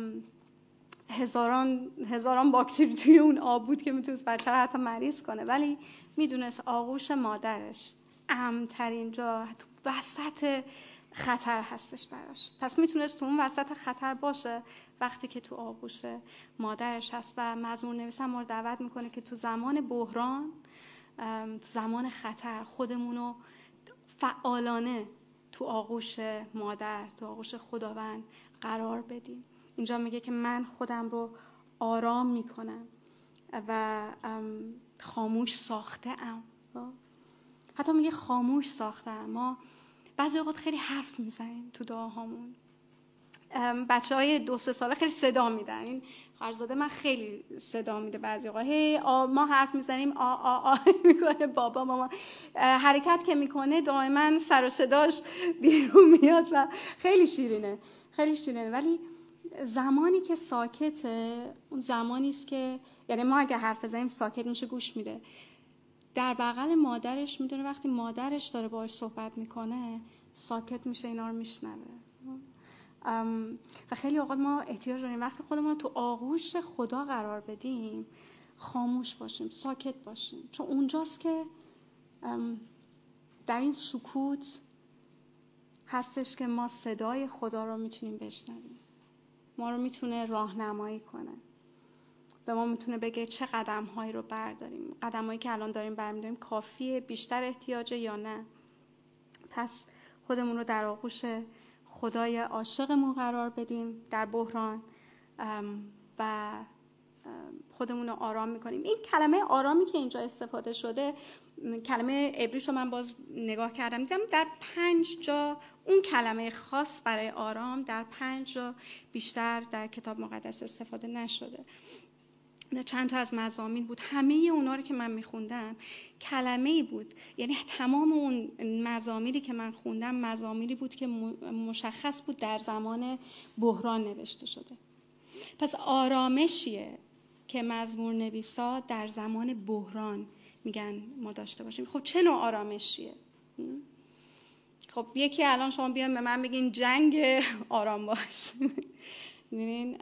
هزاران باکتری توی اون آب بود که میتونست بچه رو حتی مریض کنه، ولی میدونست آغوش مادرش امن‌ترین جا تو وسط خطر هستش براش. پس میتونست تو اون وسط خطر باشه وقتی که تو آغوش مادرش هست. و مضمون نویس هم ما رو دعوت میکنه که تو زمان بحران، تو زمان خطر، خودمونو فعالانه تو آغوش مادر، تو آغوش خداوند قرار بدیم. اینجا میگه که من خودم رو آرام میکنم و خاموش ساخته ام. حتی میگه خاموش ساخته ام. ما بعضی اوقات خیلی حرف میزنیم تو دعاهامون. بچه‌های 2-3 ساله خیلی صدا میدن. این خواهرزاده من خیلی صدا میده بعضی اوقات. ما حرف میزنیم آ میکنه، بابا ماما حرکت که میکنه دائما سر و صداش بیرون میاد و خیلی شیرینه، خیلی شیرینه. ولی زمانی که ساکته، اون زمانی است که یعنی ما اگه حرف بزنیم ساکت میشه، گوش میده. در بغل مادرش میدونه وقتی مادرش داره باهاش صحبت میکنه ساکت میشه، اینا رو میشنوه. و خیلی اوقات ما احتیاج داریم وقتی خودمون تو آغوش خدا قرار بدیم خاموش باشیم، ساکت باشیم، چون اونجاست که در این سکوت هستش که ما صدای خدا رو میتونیم بشنویم. ما رو میتونه راهنمایی کنه، به ما میتونه بگه چه قدم‌هایی رو برداریم، قدم‌هایی که الان داریم برمی‌داریم کافیه، بیشتر احتیاجه یا نه. پس خودمون رو در آغوش خدای عاشقمون قرار بدیم در بحران و خودمون رو آرام میکنیم. این کلمه آرامی که اینجا استفاده شده، کلمه عبریش رو من باز نگاه کردم، دیدم در 5 جا اون کلمه خاص برای آرام در 5 جا بیشتر در کتاب مقدس استفاده نشده. چند تا از مزامیر بود، همه اونا رو که من میخوندم کلمه‌ای بود، یعنی تمام اون مزامیری که من خوندم مزامیری بود که مشخص بود در زمان بحران نوشته شده. پس آرامشیه که مزمور نویسا در زمان بحران میگن ما داشته باشیم. خب چه نوع آرامشیه؟ خب یکی الان شما بیان به من بگین جنگ آرام باش. می‌دونین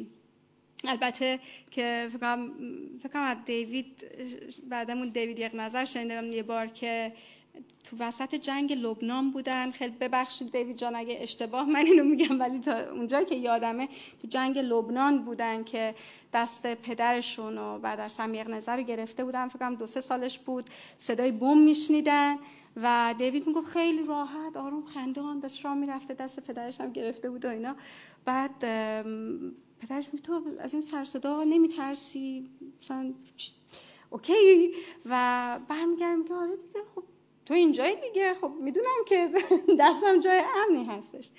البته که فکر کنم از دیوید بعدمون دیوید یک نظر شنیدم یه بار که تو وسط جنگ لبنان بودن. خیلی ببخشید دیوید جان اگه اشتباه من اینو میگم، ولی تا اونجایی که یادمه تو جنگ لبنان بودن که دست پدرشون و برادر سمیق نظر رو گرفته بودن. فکر کنم 2-3 سالش بود، صدای بم میشنیدن و دیوید میگفت خیلی راحت آروم خندان داشت راه میرفته، دست پدرش هم گرفته بود و اینا. بعد پدرش میگه تو از این سر صدا نمیترسی مثلا اوکی؟ و برمیگردم که آره دیگه، خب تو اینجایی دیگه، خب میدونم که دستم جای امنی هستش.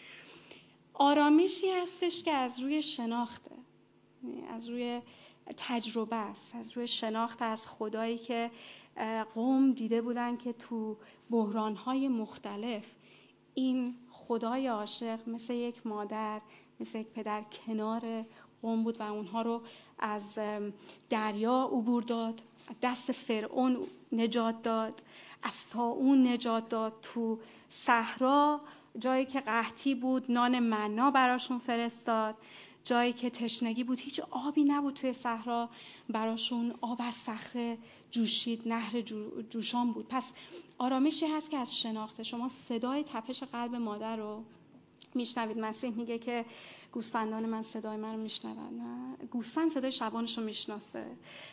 آرامشی هستش که از روی شناخته، از روی تجربه است، از روی شناخت از خدایی که قوم دیده بودن که تو بحران‌های مختلف این خدای عاشق مثل یک مادر، مثل یک پدر کنار قوم بود و اونها رو از دریا عبور داد، دست فرعون نجات داد، از طاعون نجات داد، تو صحرا جایی که قحطی بود نان منا براشون فرستاد، جایی که تشنگی بود هیچ آبی نبود توی صحرا براشون آب از صخره جوشید، نهر جوشان بود. پس آرامشی هست که از شناخته. شما صدای تپش قلب مادر رو میشنوید. مسیح میگه که گوسفندان من صدای من رو میشنون. گوسفند صدای شبانش رو میشناسه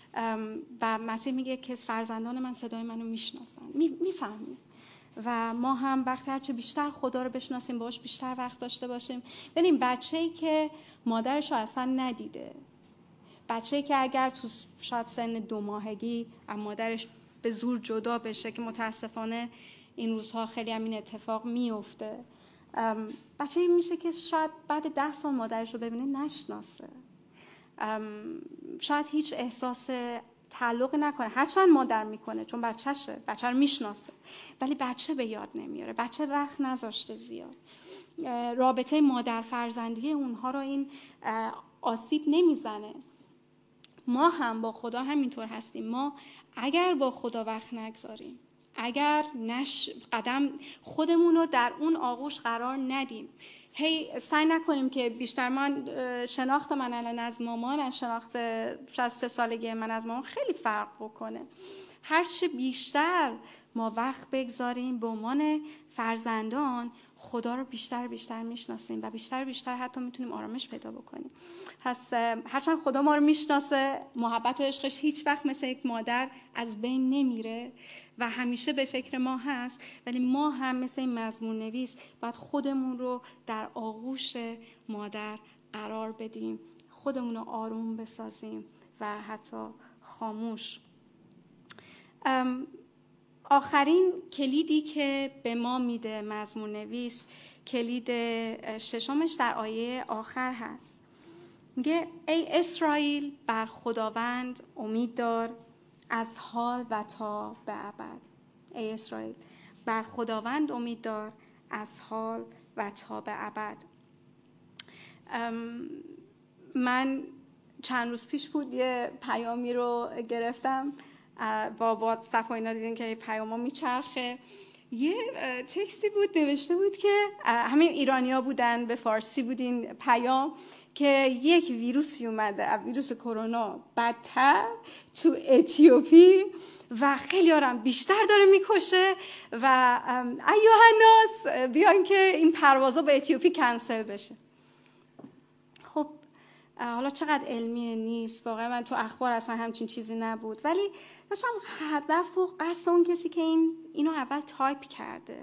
و مسیح میگه که فرزندان من صدای من رو میشناسن، میفهمیم. و ما هم وقتی هرچه بیشتر خدا رو بشناسیم، باهاش بیشتر وقت داشته باشیم. ببین بچه‌ای که مادرش رو اصلا ندیده، بچه‌ای که اگر تو شاید سن 2 ماهگی از مادرش به زور جدا بشه، که متاسفانه این روزها خیلی هم این اتفاق میفته، بچه‌ای میشه که شاید بعد 10 سال مادرش رو ببینه نشناسه، شاید هیچ احساس تعلق نکنه، هرچند مادر میکنه چون بچه‌شه، بچه رو میشناسه، ولی بچه به یاد نمیاره، بچه وقت نذاشته زیاد. رابطه مادر فرزندی اونها رو این آسیب نمیزنه. ما هم با خدا همینطور هستیم. ما اگر با خدا وقت نگذاریم، اگر قدم خودمون رو در اون آغوش قرار ندیم، سعی نکنیم که بیشتر شناخت من الان از مامان از شناخت 3 سالگی من از مامان خیلی فرق بکنه. هرچه بیشتر ما وقت بگذاریم به عنوان فرزندان، خدا رو بیشتر میشناسیم و بیشتر حتی میتونیم آرامش پیدا بکنیم. پس هرچند خدا ما رو میشناسه، محبت و عشقش هیچ وقت مثل یک مادر از بین نمیره و همیشه به فکر ما هست، ولی ما هم مثل این مزمور نویس باید خودمون رو در آغوش مادر قرار بدیم، خودمون رو آروم بسازیم و حتی خاموش. آخرین کلیدی که به ما میده مزمور نویس، کلید ششمش در آیه آخر هست. میگه ای اسرائیل بر خداوند امید دار از حال و تا به ابد. ای اسرائیل بر خداوند امید دار از حال و تا به ابد. من چند روز پیش بود یه پیامی رو گرفتم با واتساپ و اینا، دیدین که پیاما میچرخه. یه تکستی بود نوشته بود که همین ایرانیا بودن، به فارسی بود این پیام، که یک ویروسی اومده، ویروس کرونا بدتر تو اتیوپی و خیلی آرام بیشتر داره میکشه و ایوه الناس بیان که این پروازا به اتیوپی کنسل بشه. خب حالا چقدر علمیه نیست، واقعا من تو اخبار اصلا همچین چیزی نبود، ولی داشتم هدف و قصد اون کسی که اینو اول تایپ کرده.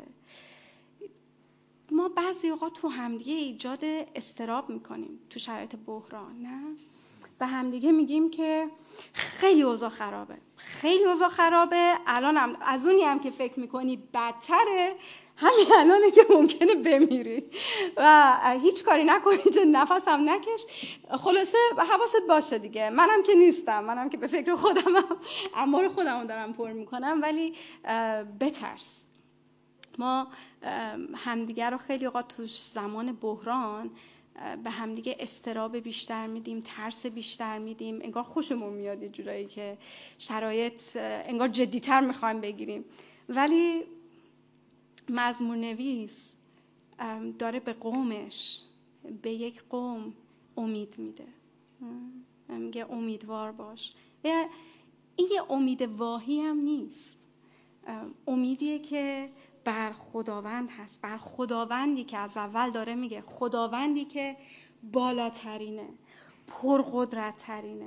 ما بعضی اوقات تو همدیگه ایجاد اضطراب میکنیم تو شرایط بحران، نه؟ به همدیگه میگیم که خیلی اوضاع خرابه، خیلی اوضاع خرابه، الانم از اونی هم که فکر میکنی بدتره، همین الانه که ممکنه بمیری و هیچ کاری نکنی، نفس هم نکش. خلاصه حواست باشه دیگه، منم که نیستم، منم که به فکر خودمم، امور خودمو دارم پر میکنم، ولی بترس. ما همدیگه رو خیلی اوقات تو زمان بحران به همدیگه اضطراب بیشتر میدیم، ترس بیشتر میدیم، انگار خوشمون میاد یه جورایی که شرایط انگار جدی‌تر میخوایم بگیریم. ولی مزمور نویس داره به قومش، به یک قوم امید میده، میگه امیدوار باش. این یه امید واهی هم نیست، امیدیه که بر خداوند هست، بر خداوندی که از اول داره میگه، خداوندی که بالاترینه، پرقدرت ترینه،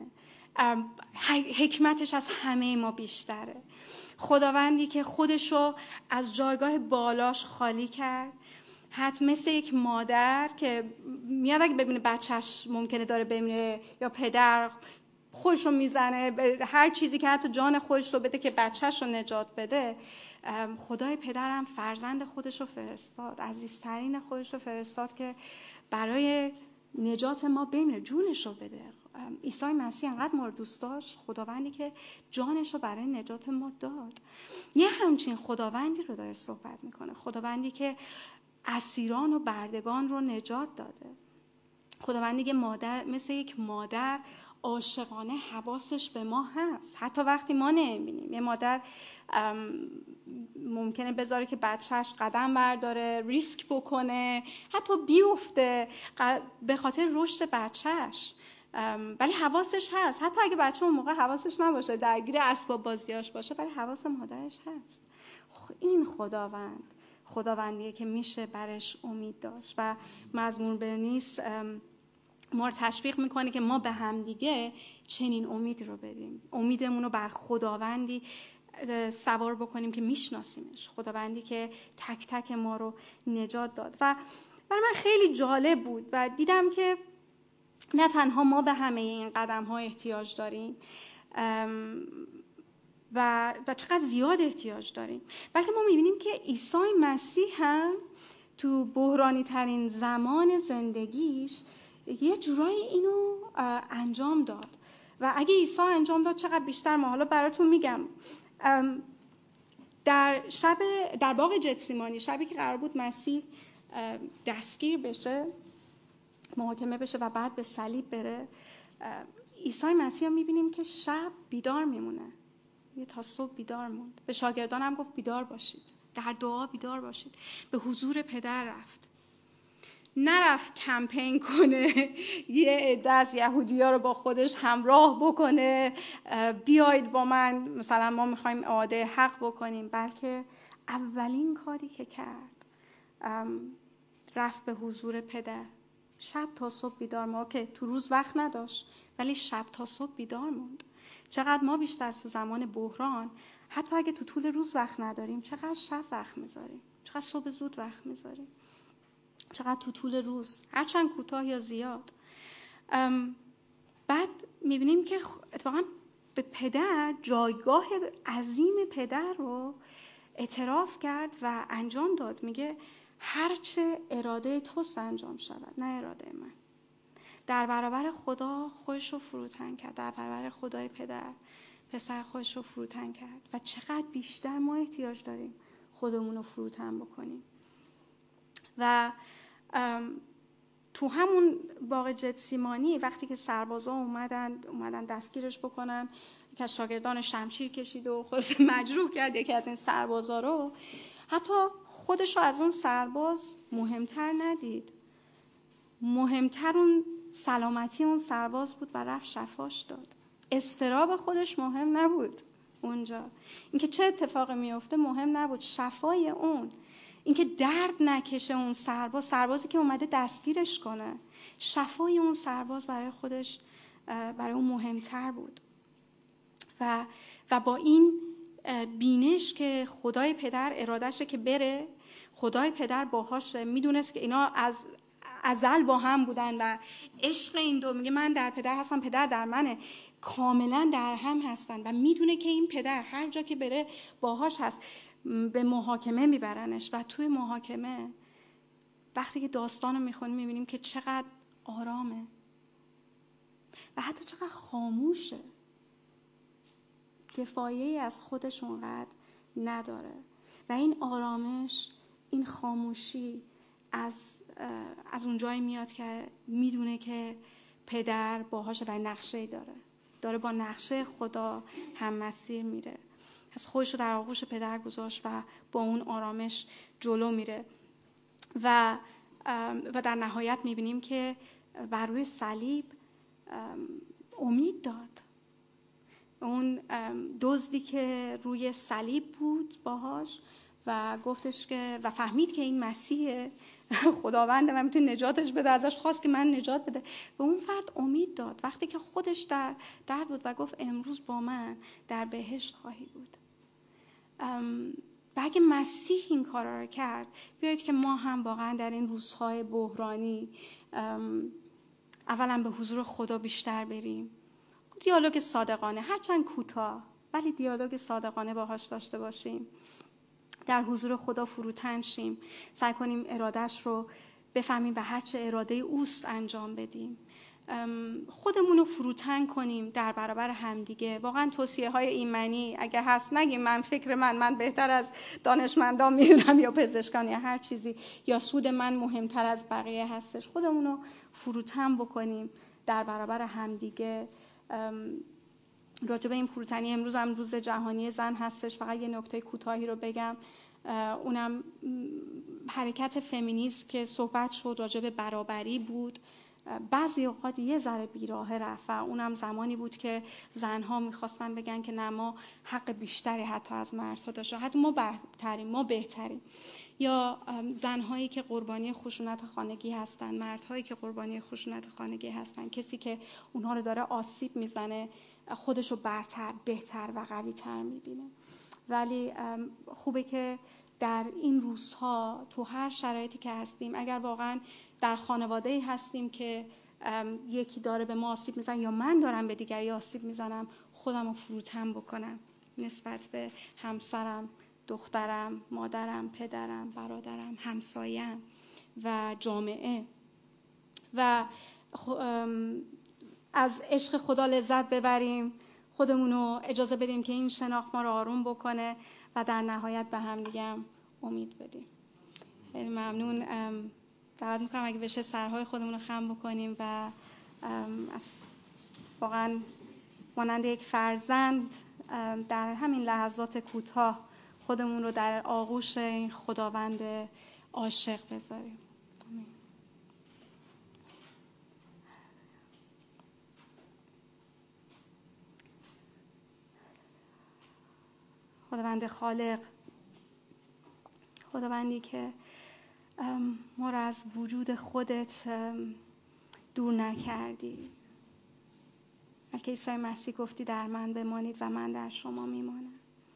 حکمتش از همه ما بیشتره، خداوندی که خودشو از جایگاه بالاش خالی کرد، حتی مثل یک مادر که میاد اگه ببینه بچهش ممکنه داره بمیره، یا پدر خودشو میزنه به هر چیزی که حتی جان خودش رو بده که بچهش رو نجات بده، خدای پدرم فرزند خودش رو فرستاد، عزیزترین خودش رو فرستاد که برای نجات ما بمیره، جونش رو بده. عیسی مسیح انقدر ما رو دوست داشت، خداوندی که جانش رو برای نجات ما داد. یه همچین خداوندی رو داره صحبت میکنه، خداوندی که اسیران و بردگان رو نجات داده، خداوندی که مثل یک مادر عاشقانه حواسش به ما هست، حتی وقتی ما نمیبینیم. یه مادر ممکنه بذاره که بچهش قدم برداره، ریسک بکنه، حتی بیفته به خاطر رشد بچهش، ولی حواسش هست. حتی اگه بچه اون موقع حواسش نباشه، درگیر اسباب بازیاش باشه، ولی حواس مادرش هست. این خداوندیه که میشه برش امید داشت. و مزمور نویس ما رو تشویق میکنه که ما به هم دیگه چنین امید رو بدیم، امیدمون رو بر خداوندی سوار بکنیم که میشناسیمش، خداوندی که تک تک ما رو نجات داد. و برای من خیلی جالب بود و دیدم که نه تنها ما به همه این قدم ها احتیاج داریم و چقدر زیاد احتیاج داریم، بلکه ما میبینیم که عیسی مسیح هم تو بحرانی ترین زمان زندگیش یه جورایی اینو انجام داد. و اگه عیسی انجام داد چقدر بیشتر ما. حالا براتون میگم، در باغ گتسیمانی، شبی که قرار بود مسیح دستگیر بشه، محاکمه بشه و بعد به صلیب بره، عیسی مسیح میبینیم که شب بیدار میمونه، تا صبح بیدار موند. به شاگردان هم گفت بیدار باشید، در دعا بیدار باشید. به حضور پدر رفت، نرفت کمپین کنه یه عده از یهودی‌ها رو با خودش همراه بکنه، بیایید با من مثلا ما میخوایم اعاده حق بکنیم، بلکه اولین کاری که کرد رفت به حضور پدر. شب تا صبح بیدار موند، که تو روز وقت نداشت ولی شب تا صبح بیدار موند. چقدر ما بیشتر تو زمان بحران، حتی اگه تو طول روز وقت نداریم، چقدر شب وقت میذاریم، چقدر صبح زود وقت میذاریم، چقدر تو طول روز، هرچند کوتاه یا زیاد. بعد میبینیم که اتفاقا به پدر، جایگاه عظیم پدر رو اعتراف کرد و انجام داد. میگه هرچه اراده توست انجام شود، نه اراده من. در برابر خدا خودش رو فروتن کرد، در برابر خدای پسر خودش رو فروتن کرد. و چقدر بیشتر ما احتیاج داریم خودمون رو فروتن بکنیم. و تو همون باغ جتسیمانی وقتی که سربازا اومدن دستگیرش بکنن، یکی از شاگردان شمشیر کشید و خودش مجروح کرد یکی از این سربازا رو. حتی خودش رو از اون سرباز مهمتر ندید، مهمتر اون سلامتی اون سرباز بود و رفت شفاش داد. اضطراب خودش مهم نبود اونجا، اینکه چه اتفاقی میفته مهم نبود، شفای اون، اینکه درد نکشه اون سربازی که اومده دستگیرش کنه، شفای اون سرباز برای خودش، برای اون مهمتر بود. و با این بینش که خدای پدر ارادشه که بره، خدای پدر باهاش میدونست که اینا از ازل با هم بودن و عشق این دو، میگه من در پدر هستم پدر در منه، کاملا در هم هستن و میدونه که این پدر هر جا که بره باهاش هست. به محاکمه میبرنش و توی محاکمه وقتی که داستانو میخونیم میبینیم که چقدر آرامه و حتی چقدر خاموشه، دفاعی از خودش اونقدر نداره. و این آرامش، این خاموشی از اون جایی میاد که میدونه که پدر باهاشه و نقشه‌ای داره با نقشه خدا هم مسیر میره. از خودش رو در آغوش پدر گذاشت و با اون آرامش جلو میره و در نهایت میبینیم که بر روی صلیب امید داد. اون دزدی که روی صلیب بود باهاش و گفتش که و فهمید که این مسیح خداونده و میتونه نجاتش بده، ازش خواست که من نجات بده. به اون فرد امید داد وقتی که خودش در بود و گفت امروز با من در بهشت خواهی بود. و اگه مسیح این کارا رو کرد، بیایید که ما هم واقعا در این روزهای بحرانی اولا به حضور خدا بیشتر بریم، دیالوگ صادقانه هرچند کوتاه ولی دیالوگ صادقانه باهاش داشته باشیم، در حضور خدا فروتن شیم، سعی کنیم ارادهش رو بفهمیم و هرچه اراده اوست انجام بدیم، خودمون رو فروتن کنیم در برابر همدیگه. واقعا توصیه های ایمنی اگه هست نگیم من فکر من بهتر از دانشمندان میدونم یا پزشکان یا هر چیزی، یا سود من مهمتر از بقیه هستش. خودمون رو فروتن بکنیم در برابر همدیگه. راجع به این فروتنی، امروز هم روز جهانی زن هستش، فقط یه نکته کوتاهی رو بگم، اونم حرکت فمینیسم که صحبت شد راجع به برابری بود. بعضی اوقات یه ذره بیراهه رفت و اونم زمانی بود که زنها میخواستن بگن که نه ما حق بیشتری حتی از مردها داشتیم، حتی ما بهتریم. یا زنهایی که قربانی خشونت خانگی هستن، مردهایی که قربانی خشونت خانگی هستن، کسی که اونها رو داره آسیب میزنه خودش رو برتر، بهتر و قوی‌تر میبینه. ولی خوبه که در این روزها تو هر شرایطی که هستیم، اگر واقعا در خانواده‌ای هستیم که یکی داره به ما آسیب میزنه یا من دارم به دیگری آسیب میزنم، خودم رو فروتن بکنم نسبت به همسرم، دخترم، مادرم، پدرم، برادرم، همسایم و جامعه، و از عشق خدا لذت ببریم، خودمون رو اجازه بدیم که این شناخت ما رو آروم بکنه و در نهایت به هم دیگه امید بدیم. خیلی ممنون. دعوت میکنم اگه بشه سرهای خودمون رو خم بکنیم و واقعا مانند یک فرزند در همین لحظات کوتاه خودمون رو در آغوش این خداوند عاشق بذاریم. خداوند خالق، خداوندی که ما را از وجود خودت دور نکردی، بلکه عیسی مسیح گفتی در من بمانید و من در شما میمانم،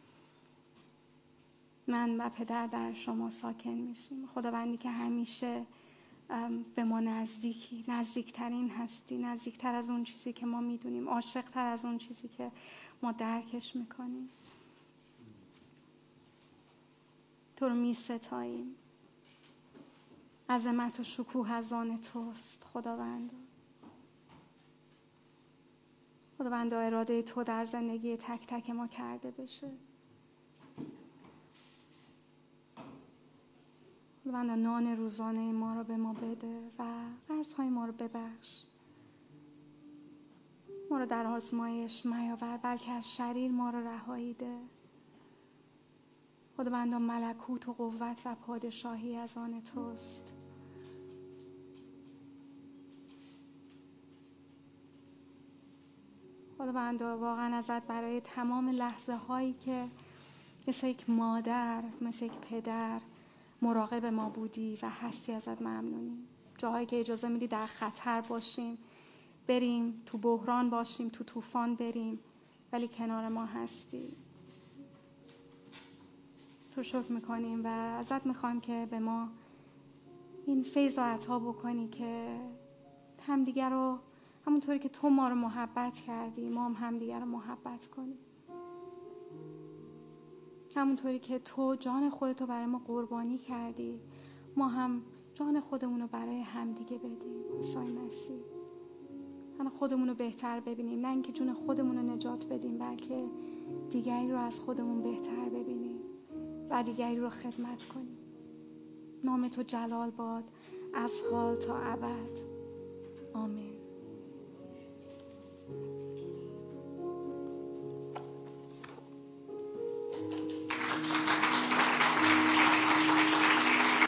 من و پدر در شما ساکن میشیم. خداوندی که همیشه به ما نزدیکترین هستی، نزدیکتر از اون چیزی که ما میدونیم، عاشقتر از اون چیزی که ما درکش میکنیم. تو رو می ستاییم. عظمت و شکوه از آن توست خداوند. خداوند اراده تو در زندگی تک تک ما کرده بشه. خداوند نان روزانه ما رو به ما بده و قرض‌های ما رو ببخش. ما رو در آزمایش میاور، بلکه از شریر ما رو رهایی ده. خداوند ملکوت و قوت و پادشاهی از آن توست. خداوند واقعا ازت برای تمام لحظه هایی که مثل یک مادر، مثل یک پدر مراقب ما بودی و هستی ازت ممنونیم. جاهایی که اجازه میدی در خطر باشیم، بریم تو بحران باشیم، تو طوفان بریم، ولی کنار ما هستی. تو شکر میکنیم و ازت میخوایم که به ما این فیض و عطا بکنی که همدیگر رو همونطوری که تو ما رو محبت کردی ما هم همدیگر رو محبت کنیم. همونطوری که تو جان خودتو برای ما قربانی کردی ما هم جان خودمون رو برای همدیگه بدیم. عیسی مسیح، من خودمون رو بهتر ببینیم، نه اینکه جون خودمون رو نجات بدیم بلکه دیگری رو از خودمون بهتر ببینیم و دیگری رو خدمت کنیم. نام تو جلال باد از حال تا ابد. آمین.